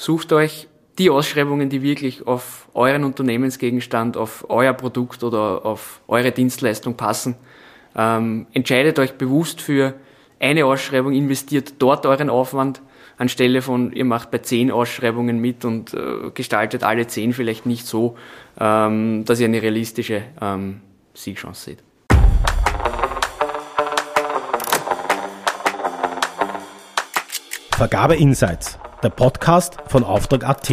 sucht euch die Ausschreibungen, die wirklich auf euren Unternehmensgegenstand, auf euer Produkt oder auf eure Dienstleistung passen. Entscheidet euch bewusst für eine Ausschreibung, investiert dort euren Aufwand, anstelle von, ihr macht bei 10 Ausschreibungen mit und gestaltet alle 10 vielleicht nicht so, dass ihr eine realistische Siegchance seht. Vergabe Insights, der Podcast von Auftrag.at.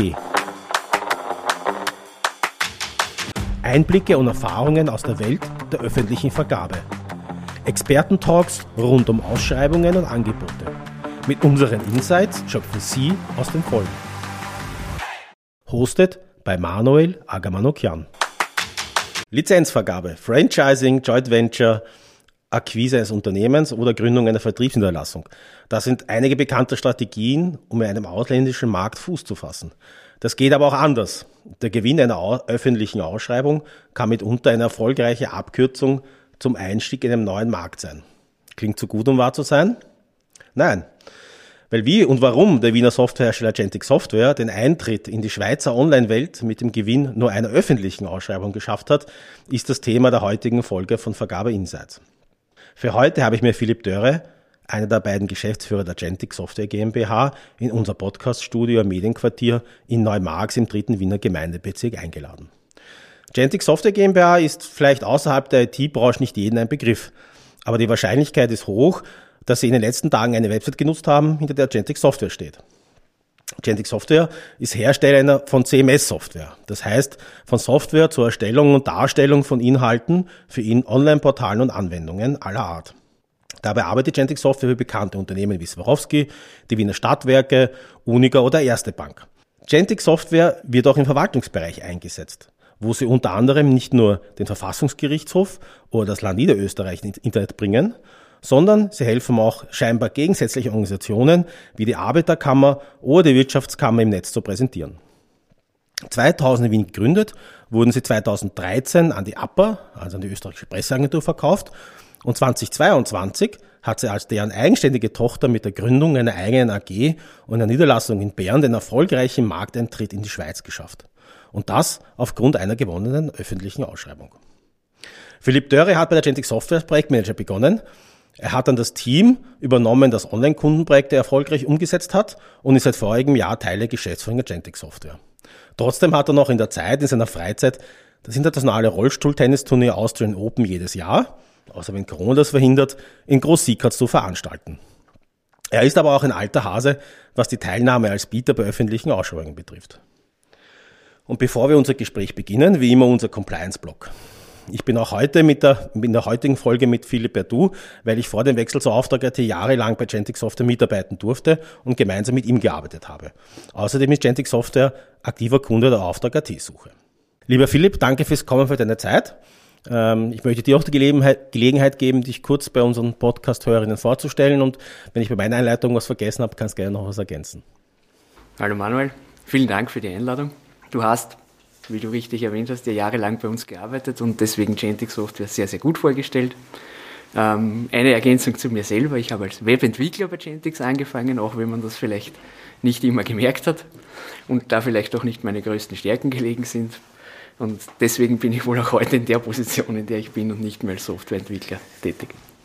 Einblicke und Erfahrungen aus der Welt der öffentlichen Vergabe. Expertentalks rund um Ausschreibungen und Angebote. Mit unseren Insights schöpfen Sie aus den Vollen. Hostet bei Manuel Agamanokyan. Lizenzvergabe, Franchising, Joint Venture, Akquise eines Unternehmens oder Gründung einer Vertriebsniederlassung. Das sind einige bekannte Strategien, um in einem ausländischen Markt Fuß zu fassen. Das geht aber auch anders. Der Gewinn einer öffentlichen Ausschreibung kann mitunter eine erfolgreiche Abkürzung zum Einstieg in einen neuen Markt sein. Klingt zu gut, um wahr zu sein? Nein. Weil wie und warum der Wiener Softwarehersteller Gentic Software den Eintritt in die Schweizer Online-Welt mit dem Gewinn nur einer öffentlichen Ausschreibung geschafft hat, ist das Thema der heutigen Folge von Vergabe Insights. Für heute habe ich mir Philipp Dörre, einer der beiden Geschäftsführer der Gentic Software GmbH, in unser Podcast-Studio am Medienquartier in Neumarx im 3. Wiener Gemeindebezirk eingeladen. Gentic Software GmbH ist vielleicht außerhalb der IT-Branche nicht jedem ein Begriff, aber die Wahrscheinlichkeit ist hoch, dass Sie in den letzten Tagen eine Website genutzt haben, hinter der Gentic Software steht. Gentic Software ist Hersteller von CMS-Software, das heißt von Software zur Erstellung und Darstellung von Inhalten für Online-Portalen und Anwendungen aller Art. Dabei arbeitet Gentic Software für bekannte Unternehmen wie Swarovski, die Wiener Stadtwerke, Uniqa oder Erste Bank. Gentic Software wird auch im Verwaltungsbereich eingesetzt, wo sie unter anderem nicht nur den Verfassungsgerichtshof oder das Land Niederösterreich ins Internet bringen, sondern sie helfen auch scheinbar gegensätzliche Organisationen wie die Arbeiterkammer oder die Wirtschaftskammer im Netz zu präsentieren. 2000 in Wien gegründet, wurden sie 2013 an die APA, also an die österreichische Presseagentur, verkauft und 2022 hat sie als deren eigenständige Tochter mit der Gründung einer eigenen AG und einer Niederlassung in Bern den erfolgreichen Markteintritt in die Schweiz geschafft. Und das aufgrund einer gewonnenen öffentlichen Ausschreibung. Philipp Dörre hat bei der Gentic Software als Projektmanager begonnen. Er hat dann das Team übernommen, das Online-Kundenprojekte erfolgreich umgesetzt hat und ist seit vorigem Jahr Teil der Geschäftsführung der Gentic Software. Trotzdem hat er noch in seiner Freizeit, das internationale Rollstuhltennisturnier Austrian Open jedes Jahr, außer wenn Corona das verhindert, in Groß-Siegharts zu veranstalten. Er ist aber auch ein alter Hase, was die Teilnahme als Bieter bei öffentlichen Ausschreibungen betrifft. Und bevor wir unser Gespräch beginnen, wie immer unser Compliance-Block. Ich bin auch heute in der heutigen Folge mit Philipp per Du, weil ich vor dem Wechsel zur Auftrag.at jahrelang bei Gentic Software mitarbeiten durfte und gemeinsam mit ihm gearbeitet habe. Außerdem ist Gentic Software aktiver Kunde der Auftrag.at-Suche. Lieber Philipp, danke fürs Kommen, für deine Zeit. Ich möchte dir auch die Gelegenheit geben, dich kurz bei unseren Podcast-Hörerinnen vorzustellen, und wenn ich bei meiner Einleitung was vergessen habe, kannst du gerne noch was ergänzen. Hallo Manuel, vielen Dank für die Einladung. Du hast, wie du richtig erwähnt hast, ja jahrelang bei uns gearbeitet und deswegen Gentic Software sehr, sehr gut vorgestellt. Eine Ergänzung zu mir selber: Ich habe als Webentwickler bei Gentix angefangen, auch wenn man das vielleicht nicht immer gemerkt hat und da vielleicht auch nicht meine größten Stärken gelegen sind. Und deswegen bin ich wohl auch heute in der Position, in der ich bin, und nicht mehr als Softwareentwickler tätig.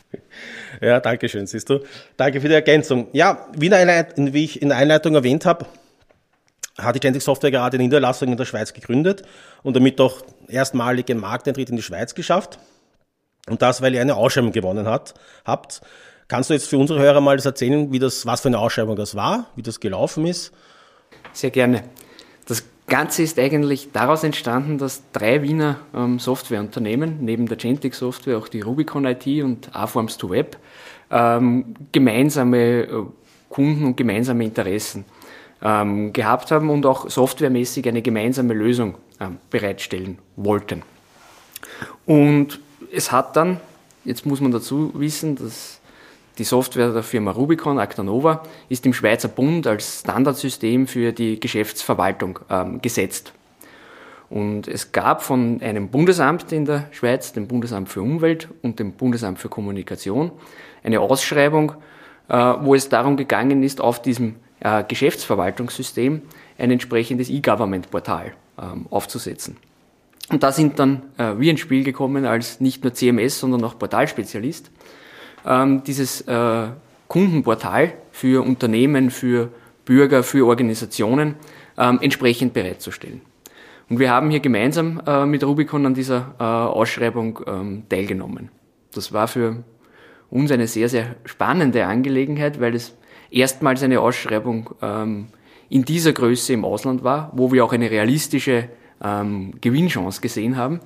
Ja, danke schön, siehst du. Danke für die Ergänzung. Ja, wie ich in der Einleitung erwähnt habe, hat die Gentic Software gerade eine Niederlassung in der Schweiz gegründet und damit auch erstmalig einen Markteintritt in die Schweiz geschafft. Und das, weil ihr eine Ausschreibung gewonnen habt. Kannst du jetzt für unsere Hörer mal das erzählen, was für eine Ausschreibung das war, wie das gelaufen ist? Sehr gerne. Das Ganze ist eigentlich daraus entstanden, dass 3 Wiener Softwareunternehmen, neben der Gentic Software auch die Rubicon IT und A-Forms2Web, gemeinsame Kunden und gemeinsame Interessen gehabt haben und auch softwaremäßig eine gemeinsame Lösung bereitstellen wollten. Und es hat dann, jetzt muss man dazu wissen, dass die Software der Firma Rubicon, Actanova, ist im Schweizer Bund als Standardsystem für die Geschäftsverwaltung gesetzt. Und es gab von einem Bundesamt in der Schweiz, dem Bundesamt für Umwelt und dem Bundesamt für Kommunikation, eine Ausschreibung, wo es darum gegangen ist, auf diesem Geschäftsverwaltungssystem ein entsprechendes E-Government-Portal aufzusetzen. Und da sind dann wir ins Spiel gekommen als nicht nur CMS, sondern auch Portalspezialist. Dieses Kundenportal für Unternehmen, für Bürger, für Organisationen entsprechend bereitzustellen. Und wir haben hier gemeinsam mit Rubicon an dieser Ausschreibung teilgenommen. Das war für uns eine sehr, sehr spannende Angelegenheit, weil es erstmals eine Ausschreibung in dieser Größe im Ausland war, wo wir auch eine realistische Gewinnchance gesehen haben,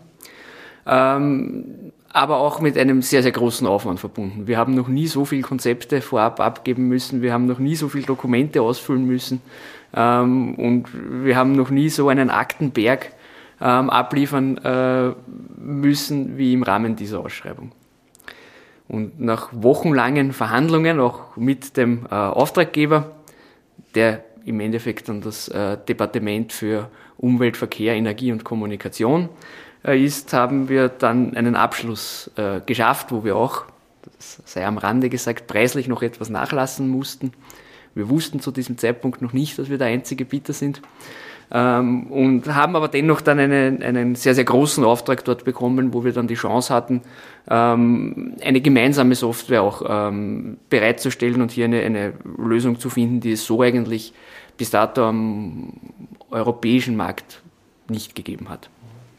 aber auch mit einem sehr, sehr großen Aufwand verbunden. Wir haben noch nie so viele Konzepte vorab abgeben müssen, wir haben noch nie so viele Dokumente ausfüllen müssen und wir haben noch nie so einen Aktenberg abliefern müssen wie im Rahmen dieser Ausschreibung. Und nach wochenlangen Verhandlungen, auch mit dem Auftraggeber, der im Endeffekt dann das Departement für Umwelt, Verkehr, Energie und Kommunikation ist, haben wir dann einen Abschluss geschafft, wo wir auch, das sei am Rande gesagt, preislich noch etwas nachlassen mussten. Wir wussten zu diesem Zeitpunkt noch nicht, dass wir der einzige Bieter sind. Und haben aber dennoch dann einen sehr, sehr großen Auftrag dort bekommen, wo wir dann die Chance hatten, eine gemeinsame Software auch bereitzustellen und hier eine Lösung zu finden, die es so eigentlich bis dato am europäischen Markt nicht gegeben hat.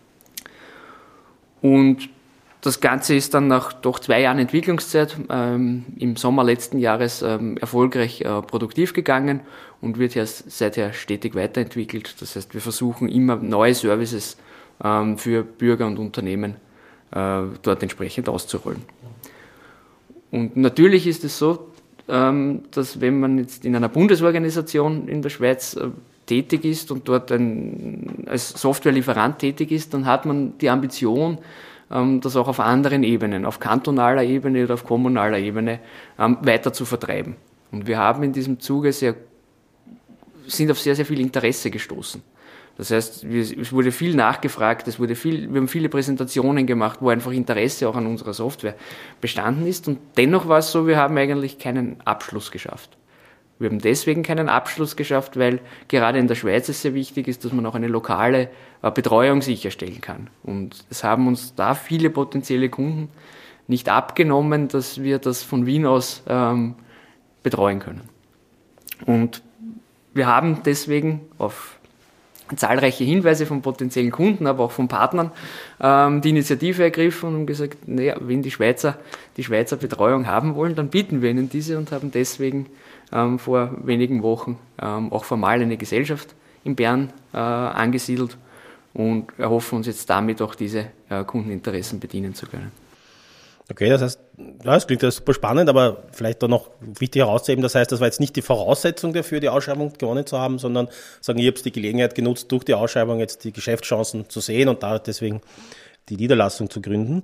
Und das Ganze ist dann nach doch 2 Jahren Entwicklungszeit im Sommer letzten Jahres erfolgreich produktiv gegangen und wird seither stetig weiterentwickelt. Das heißt, wir versuchen immer neue Services für Bürger und Unternehmen dort entsprechend auszurollen. Und natürlich ist es so, dass wenn man jetzt in einer Bundesorganisation in der Schweiz tätig ist und dort als Softwarelieferant tätig ist, dann hat man die Ambition, das auch auf anderen Ebenen, auf kantonaler Ebene oder auf kommunaler Ebene weiter zu vertreiben. Und wir haben in diesem Zuge sind auf sehr, sehr viel Interesse gestoßen. Das heißt, es wurde viel nachgefragt, wir haben viele Präsentationen gemacht, wo einfach Interesse auch an unserer Software bestanden ist. Und dennoch war es so, wir haben eigentlich keinen Abschluss geschafft. Wir haben deswegen keinen Abschluss geschafft, weil gerade in der Schweiz es sehr wichtig ist, dass man auch eine lokale Betreuung sicherstellen kann. Und es haben uns da viele potenzielle Kunden nicht abgenommen, dass wir das von Wien aus betreuen können. Und wir haben deswegen auf zahlreiche Hinweise von potenziellen Kunden, aber auch von Partnern die Initiative ergriffen und gesagt, naja, wenn die Schweizer Betreuung haben wollen, dann bieten wir ihnen diese und haben deswegen vor wenigen Wochen auch formal eine Gesellschaft in Bern angesiedelt und erhoffen uns jetzt damit auch diese Kundeninteressen bedienen zu können. Okay, das heißt, ja, das klingt ja super spannend, aber vielleicht doch noch wichtig herauszuheben, das heißt, das war jetzt nicht die Voraussetzung dafür, die Ausschreibung gewonnen zu haben, sondern sagen, ihr habt die Gelegenheit genutzt, durch die Ausschreibung jetzt die Geschäftschancen zu sehen und da deswegen die Niederlassung zu gründen.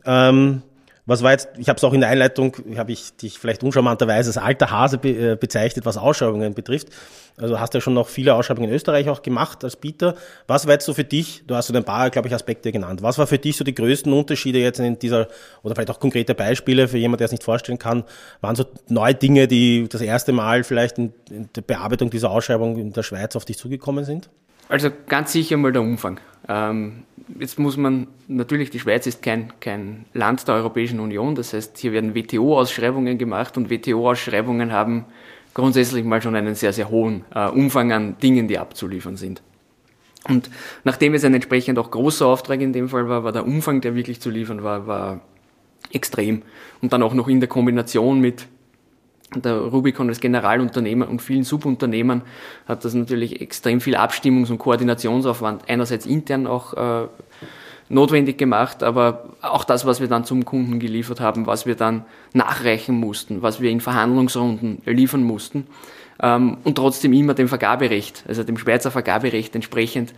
Was war jetzt, ich habe es auch in der Einleitung, habe ich dich vielleicht uncharmanterweise als alter Hase bezeichnet, was Ausschreibungen betrifft. Also hast ja schon noch viele Ausschreibungen in Österreich auch gemacht als Bieter. Was war jetzt so für dich, du hast so ein paar, glaube ich, Aspekte genannt, was war für dich so die größten Unterschiede jetzt in dieser, oder vielleicht auch konkrete Beispiele für jemanden, der es nicht vorstellen kann, waren so neue Dinge, die das erste Mal vielleicht in der Bearbeitung dieser Ausschreibung in der Schweiz auf dich zugekommen sind? Also ganz sicher mal der Umfang. Jetzt muss man, natürlich, die Schweiz ist kein Land der Europäischen Union, das heißt, hier werden WTO-Ausschreibungen gemacht und WTO-Ausschreibungen haben grundsätzlich mal schon einen sehr, sehr hohen Umfang an Dingen, die abzuliefern sind. Und nachdem es ein entsprechend auch großer Auftrag in dem Fall war der Umfang, der wirklich zu liefern war extrem. Und dann auch noch in der Kombination mit der Rubicon als Generalunternehmer und vielen Subunternehmern hat das natürlich extrem viel Abstimmungs- und Koordinationsaufwand einerseits intern auch notwendig gemacht, aber auch das, was wir dann zum Kunden geliefert haben, was wir dann nachreichen mussten, was wir in Verhandlungsrunden liefern mussten und trotzdem immer dem Vergaberecht, also dem Schweizer Vergaberecht entsprechend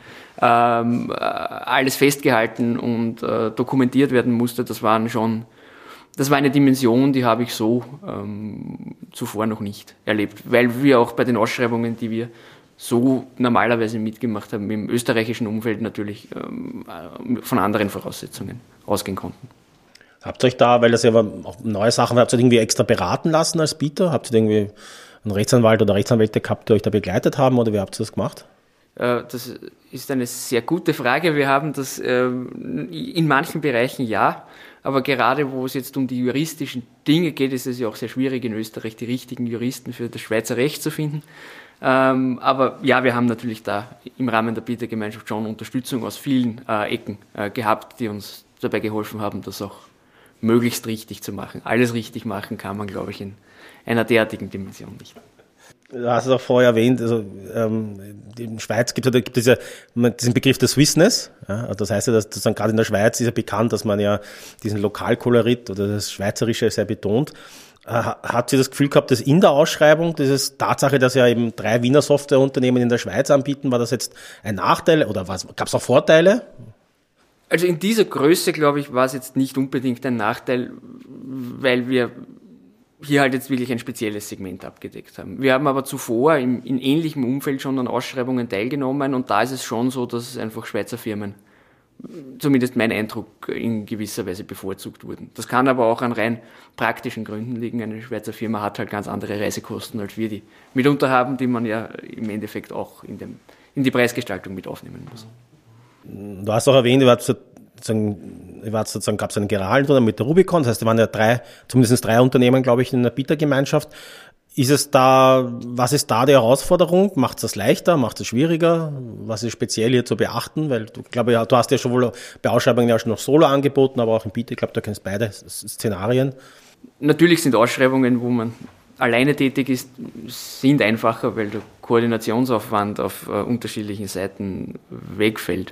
alles festgehalten und dokumentiert werden musste, das war eine Dimension, die habe ich so zuvor noch nicht erlebt, weil wir auch bei den Ausschreibungen, die wir so normalerweise mitgemacht haben, im österreichischen Umfeld natürlich von anderen Voraussetzungen ausgehen konnten. Habt ihr euch da, weil das ja auch neue Sachen, habt ihr irgendwie extra beraten lassen als Bieter? Habt ihr irgendwie einen Rechtsanwalt oder Rechtsanwälte gehabt, die euch da begleitet haben oder wie habt ihr das gemacht? Das ist eine sehr gute Frage. Wir haben das in manchen Bereichen ja, aber gerade wo es jetzt um die juristischen Dinge geht, ist es ja auch sehr schwierig in Österreich die richtigen Juristen für das Schweizer Recht zu finden. Aber ja, wir haben natürlich da im Rahmen der Bietergemeinschaft schon Unterstützung aus vielen Ecken gehabt, die uns dabei geholfen haben, das auch möglichst richtig zu machen. Alles richtig machen kann man, glaube ich, in einer derartigen Dimension nicht. Du hast es auch vorher erwähnt, also in der Schweiz gibt es ja diesen Begriff der Swissness. Ja, also das heißt ja, dass sozusagen gerade in der Schweiz ist ja bekannt, dass man ja diesen Lokalkolorit oder das Schweizerische sehr betont. Hat sie das Gefühl gehabt, dass in der Ausschreibung, diese Tatsache, dass ja eben 3 Wiener Softwareunternehmen in der Schweiz anbieten, war das jetzt ein Nachteil oder gab es auch Vorteile? Also in dieser Größe, glaube ich, war es jetzt nicht unbedingt ein Nachteil, weil wir hier halt jetzt wirklich ein spezielles Segment abgedeckt haben. Wir haben aber zuvor in ähnlichem Umfeld schon an Ausschreibungen teilgenommen und da ist es schon so, dass einfach Schweizer Firmen, zumindest mein Eindruck, in gewisser Weise bevorzugt wurden. Das kann aber auch an rein praktischen Gründen liegen. Eine Schweizer Firma hat halt ganz andere Reisekosten, als wir die mitunter haben, die man ja im Endeffekt auch in die Preisgestaltung mit aufnehmen muss. Du hast auch erwähnt, gab es einen Generalturnier mit der Rubicon, das heißt, da waren ja zumindest drei Unternehmen, glaube ich, in der Bietergemeinschaft. Was ist da die Herausforderung? Macht es das leichter? Macht es schwieriger? Was ist speziell hier zu beachten? Weil du hast ja schon wohl bei Ausschreibungen ja schon noch Solo angeboten, aber auch in Bieter, ich glaube, da kennst beide Szenarien. Natürlich sind Ausschreibungen, wo man alleine tätig ist, sind einfacher, weil der Koordinationsaufwand auf unterschiedlichen Seiten wegfällt.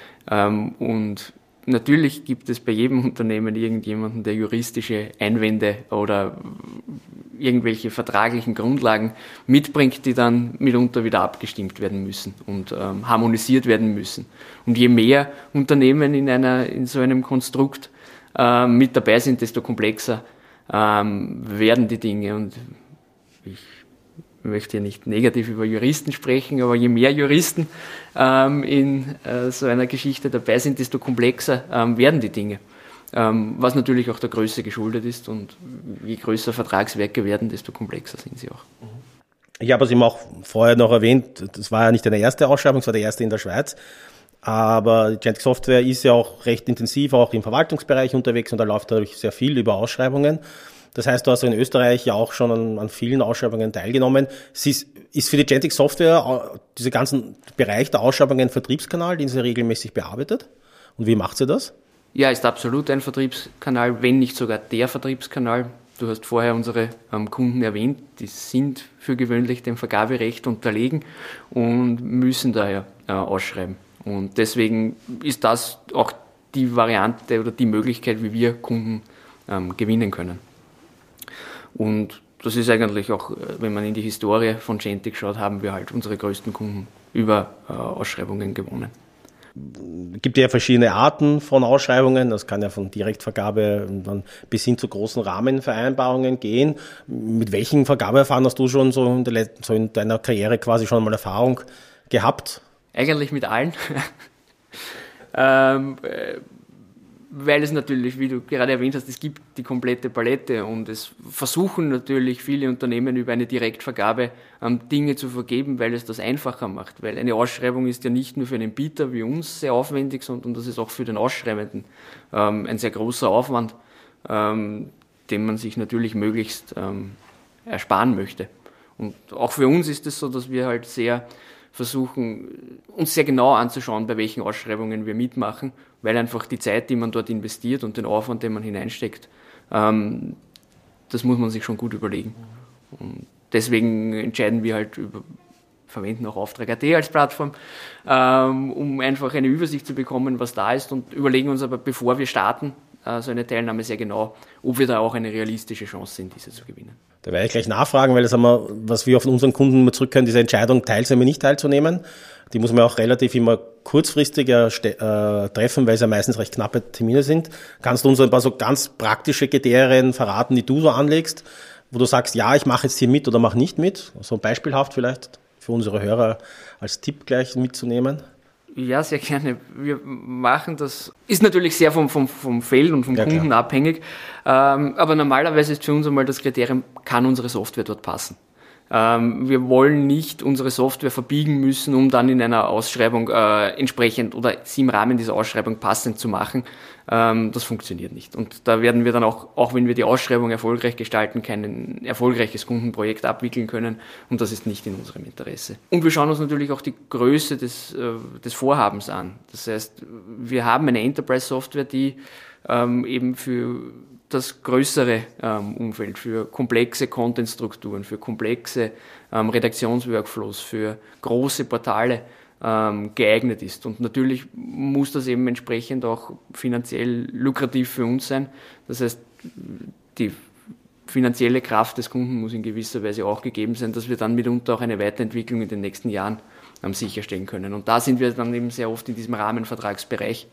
Und natürlich gibt es bei jedem Unternehmen irgendjemanden, der juristische Einwände oder irgendwelche vertraglichen Grundlagen mitbringt, die dann mitunter wieder abgestimmt werden müssen und harmonisiert werden müssen. Und je mehr Unternehmen in so einem Konstrukt mit dabei sind, desto komplexer werden die Dinge. Und ich möchte hier nicht negativ über Juristen sprechen, aber je mehr Juristen in so einer Geschichte dabei sind, desto komplexer werden die Dinge. Was natürlich auch der Größe geschuldet ist und je größer Vertragswerke werden, desto komplexer sind sie auch. Ich habe es eben auch vorher noch erwähnt, das war ja nicht eine erste Ausschreibung, es war der erste in der Schweiz, aber Gentic Software ist ja auch recht intensiv auch im Verwaltungsbereich unterwegs und da läuft natürlich sehr viel über Ausschreibungen. Das heißt, du hast in Österreich ja auch schon an vielen Ausschreibungen teilgenommen. Ist für die Gentic Software dieser ganzen Bereich der Ausschreibungen ein Vertriebskanal, den sie regelmäßig bearbeitet? Und wie macht sie das? Ja, ist absolut ein Vertriebskanal, wenn nicht sogar der Vertriebskanal. Du hast vorher unsere Kunden erwähnt, die sind für gewöhnlich dem Vergaberecht unterlegen und müssen daher ausschreiben. Und deswegen ist das auch die Variante oder die Möglichkeit, wie wir Kunden gewinnen können. Und das ist eigentlich auch, wenn man in die Historie von Gentic schaut, haben wir halt unsere größten Kunden über Ausschreibungen gewonnen. Es gibt ja verschiedene Arten von Ausschreibungen. Das kann ja von Direktvergabe dann bis hin zu großen Rahmenvereinbarungen gehen. Mit welchen Vergabeverfahren hast du schon so in deiner Karriere quasi schon mal Erfahrung gehabt? Eigentlich mit allen. Weil es natürlich, wie du gerade erwähnt hast, es gibt die komplette Palette und es versuchen natürlich viele Unternehmen über eine Direktvergabe Dinge zu vergeben, weil es das einfacher macht. Weil eine Ausschreibung ist ja nicht nur für einen Bieter wie uns sehr aufwendig, sondern das ist auch für den Ausschreibenden ein sehr großer Aufwand, den man sich natürlich möglichst ersparen möchte. Und auch für uns ist es so, dass wir halt sehr versuchen, uns sehr genau anzuschauen, bei welchen Ausschreibungen wir mitmachen, weil einfach die Zeit, die man dort investiert und den Aufwand, den man hineinsteckt, das muss man sich schon gut überlegen. Und deswegen entscheiden wir halt verwenden auch Auftrag.at als Plattform, um einfach eine Übersicht zu bekommen, was da ist und überlegen uns aber, bevor wir starten, so eine Teilnahme sehr genau, ob wir da auch eine realistische Chance sind, diese zu gewinnen. Da werde ich gleich nachfragen, weil das haben wir, was wir von unseren Kunden immer zurückkehren, diese Entscheidung teilzunehmen, nicht teilzunehmen. Die muss man auch relativ immer kurzfristig treffen, weil es ja meistens recht knappe Termine sind. Kannst du uns ein paar so ganz praktische Kriterien verraten, die du so anlegst, wo du sagst, ja, ich mache jetzt hier mit oder mache nicht mit? So beispielhaft vielleicht für unsere Hörer als Tipp gleich mitzunehmen. Ja, sehr gerne. Wir machen das, ist natürlich sehr vom Feld und vom Kunden klar abhängig, aber normalerweise ist für uns einmal das Kriterium, kann unsere Software dort passen. Wir wollen nicht unsere Software verbiegen müssen, um dann in einer Ausschreibung entsprechend oder sie im Rahmen dieser Ausschreibung passend zu machen. Das funktioniert nicht. Und da werden wir dann auch wenn wir die Ausschreibung erfolgreich gestalten, kein erfolgreiches Kundenprojekt abwickeln können. Und das ist nicht in unserem Interesse. Und wir schauen uns natürlich auch die Größe des Vorhabens an. Das heißt, wir haben eine Enterprise-Software, die eben für das größere Umfeld, für komplexe Content-Strukturen, für komplexe Redaktionsworkflows, für große Portale geeignet ist. Und natürlich muss das eben entsprechend auch finanziell lukrativ für uns sein. Das heißt, die finanzielle Kraft des Kunden muss in gewisser Weise auch gegeben sein, dass wir dann mitunter auch eine Weiterentwicklung in den nächsten Jahren sicherstellen können. Und da sind wir dann eben sehr oft in diesem Rahmenvertragsbereich,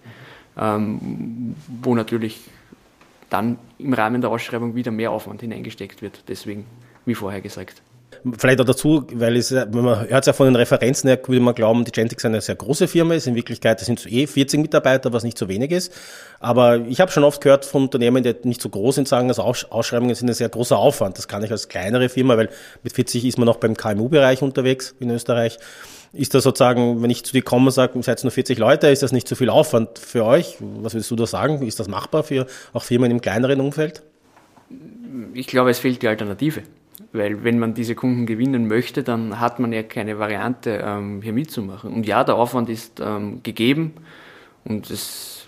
wo natürlich dann im Rahmen der Ausschreibung wieder mehr Aufwand hineingesteckt wird. Deswegen, wie vorher gesagt. Vielleicht auch dazu, weil man hört es ja von den Referenzen her, würde man glauben, die Gentex eine sehr große Firma ist. In Wirklichkeit sind es 40 Mitarbeiter, was nicht so wenig ist. Aber ich habe schon oft gehört von Unternehmen, die nicht so groß sind, sagen, dass Ausschreibungen sind ein sehr großer Aufwand. Das kann ich als kleinere Firma, weil mit 40 ist man noch beim KMU-Bereich unterwegs in Österreich. Ist das sozusagen, wenn ich zu dir komme und sage, ihr seid nur 40 Leute, ist das nicht so viel Aufwand für euch? Was würdest du da sagen? Ist das machbar für auch Firmen im kleineren Umfeld? Ich glaube, es fehlt die Alternative. Weil wenn man diese Kunden gewinnen möchte, dann hat man ja keine Variante, hier mitzumachen. Und ja, der Aufwand ist gegeben und es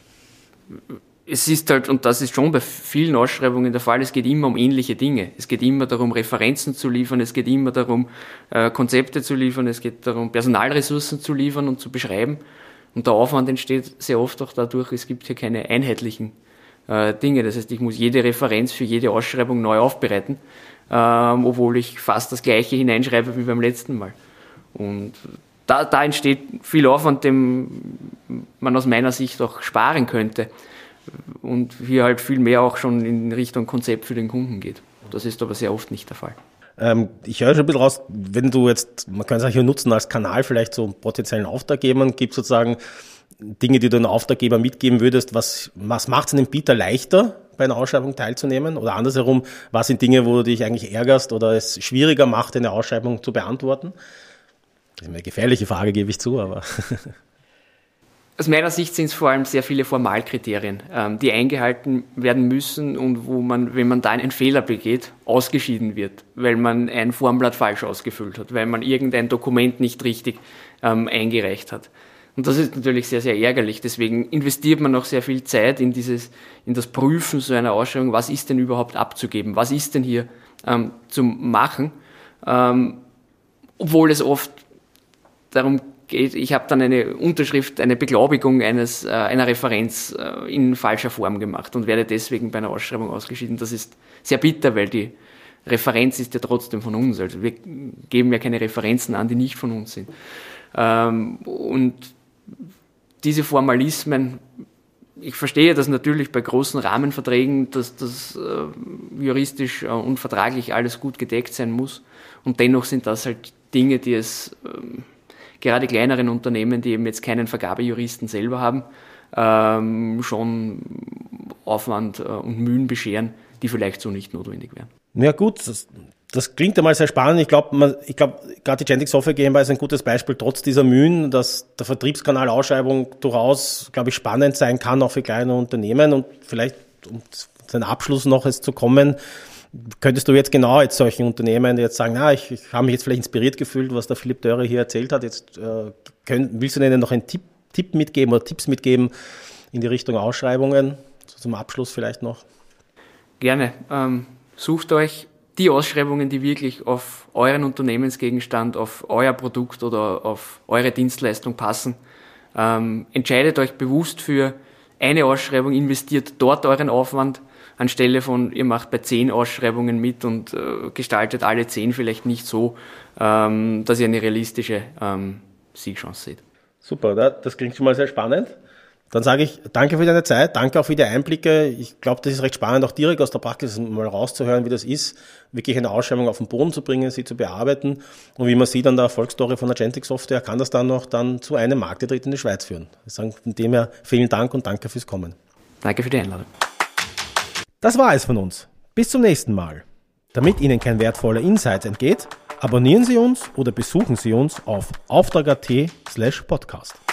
ist halt, und das ist schon bei vielen Ausschreibungen der Fall, es geht immer um ähnliche Dinge. Es geht immer darum, Referenzen zu liefern, es geht immer darum, Konzepte zu liefern, es geht darum, Personalressourcen zu liefern und zu beschreiben. Und der Aufwand entsteht sehr oft auch dadurch, es gibt hier keine einheitlichen Dinge. Das heißt, ich muss jede Referenz für jede Ausschreibung neu aufbereiten, obwohl ich fast das Gleiche hineinschreibe wie beim letzten Mal. Und da entsteht viel Aufwand, den man aus meiner Sicht auch sparen könnte. Und hier halt viel mehr auch schon in Richtung Konzept für den Kunden geht. Das ist aber sehr oft nicht der Fall. Ich höre schon ein bisschen raus, wenn du jetzt, man kann es auch hier nutzen als Kanal vielleicht so potenziellen Auftraggebern, gibt es sozusagen Dinge, die du einem Auftraggeber mitgeben würdest, was macht es einem Bieter leichter, bei einer Ausschreibung teilzunehmen? Oder andersherum, was sind Dinge, wo du dich eigentlich ärgerst oder es schwieriger macht, eine Ausschreibung zu beantworten? Das ist eine gefährliche Frage, gebe ich zu, aber... Aus meiner Sicht sind es vor allem sehr viele Formalkriterien, die eingehalten werden müssen und wo man, wenn man da einen Fehler begeht, ausgeschieden wird, weil man ein Formblatt falsch ausgefüllt hat, weil man irgendein Dokument nicht richtig eingereicht hat. Und das ist natürlich sehr, sehr ärgerlich. Deswegen investiert man noch sehr viel Zeit in das Prüfen so einer Ausschreibung. Was ist denn überhaupt abzugeben? Was ist denn hier zu machen? Obwohl es oft darum geht, ich habe dann eine Unterschrift, eine Beglaubigung einer Referenz in falscher Form gemacht und werde deswegen bei einer Ausschreibung ausgeschieden. Das ist sehr bitter, weil die Referenz ist ja trotzdem von uns. Also wir geben ja keine Referenzen an, die nicht von uns sind. Und diese Formalismen, ich verstehe das natürlich bei großen Rahmenverträgen, dass das juristisch und vertraglich alles gut gedeckt sein muss. Und dennoch sind das halt Dinge, die es gerade kleineren Unternehmen, die eben jetzt keinen Vergabejuristen selber haben, schon Aufwand und Mühen bescheren, die vielleicht so nicht notwendig wären. Ja gut, das klingt einmal sehr spannend. Ich glaube, gerade die Gentex Software GmbH ist ein gutes Beispiel, trotz dieser Mühen, dass der Vertriebskanal Ausschreibung durchaus, glaube ich, spannend sein kann, auch für kleine Unternehmen. Und vielleicht, um zu einem Abschluss noch zu kommen, könntest du jetzt genau jetzt solchen Unternehmen jetzt sagen, ich habe mich jetzt vielleicht inspiriert gefühlt, was der Philipp Dörre hier erzählt hat. Jetzt willst du denen noch einen Tipp mitgeben oder Tipps mitgeben in die Richtung Ausschreibungen? Zum Abschluss vielleicht noch. Gerne. Sucht euch die Ausschreibungen, die wirklich auf euren Unternehmensgegenstand, auf euer Produkt oder auf eure Dienstleistung passen. Entscheidet euch bewusst für eine Ausschreibung, investiert dort euren Aufwand, anstelle von, ihr macht bei 10 Ausschreibungen mit und gestaltet alle 10 vielleicht nicht so, dass ihr eine realistische Siegchance seht. Super, das klingt schon mal sehr spannend. Dann sage ich danke für deine Zeit, danke auch für die Einblicke. Ich glaube, das ist recht spannend, auch direkt aus der Praxis mal rauszuhören, wie das ist, wirklich eine Ausschreibung auf den Boden zu bringen, sie zu bearbeiten. Und wie man sieht an der Erfolgsstory von der Gentex Software, kann das dann noch zu einem Markteintritt in die Schweiz führen. Ich sage von dem her vielen Dank und danke fürs Kommen. Danke für die Einladung. Das war es von uns. Bis zum nächsten Mal. Damit Ihnen kein wertvoller Insight entgeht, abonnieren Sie uns oder besuchen Sie uns auf auftrag.at/podcast.